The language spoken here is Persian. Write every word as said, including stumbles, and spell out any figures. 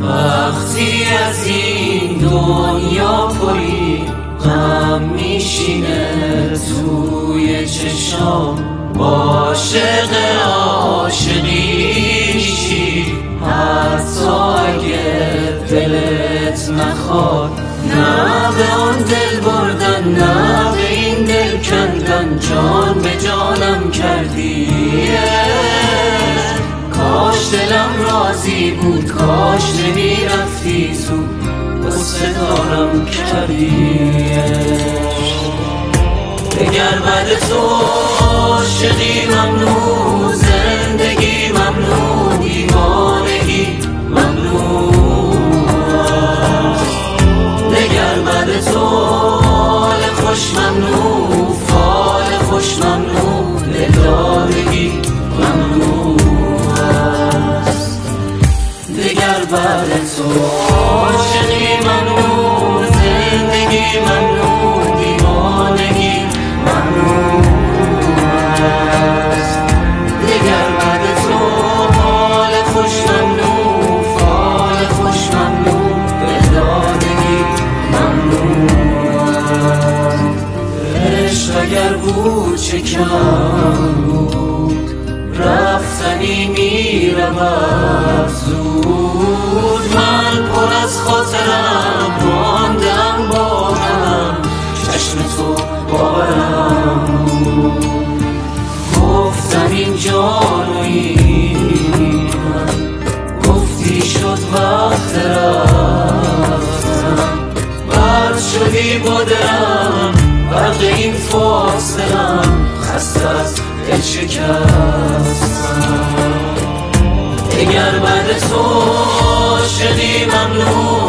وقتی از این دنیا پری غم میشینه توی چشام، عاشق عاشقی میشی حتی اگه دلت نخواد. نه به آن دل بردن، نه به این دل کندن، جان به جانم کردی. کاش دلم راضی بود، کاش نمیرفتی تو، قصه دارم کردی. دگر بعد تو عاشقی ممنوع، زندگی ممنوع، دیوانگی ممنوع. دگر بعد تو حال خوش ممنوع، فال خوش ممنوع، دلدارگی ممنوع است. دگر بعد تو عاشقی ممنوع، زندگی ممنوع، دیوانگی ممنوع است. دگر بعد تو حال خوش ممنوع، فال خوش ممنوع، دلدادگی ممنوع است. عشق اگر بود چه کم بود، رفتنی میرود زود. من پر از خاطرم ماندم با هم، چشم تو باورم بود. گفتم این جان و این گفتی شد وقت رفتم. بعد شدی با دلم برق این فاصلم، خسته از دل شکستم. دگر بعد تو عاشقی ممنوع،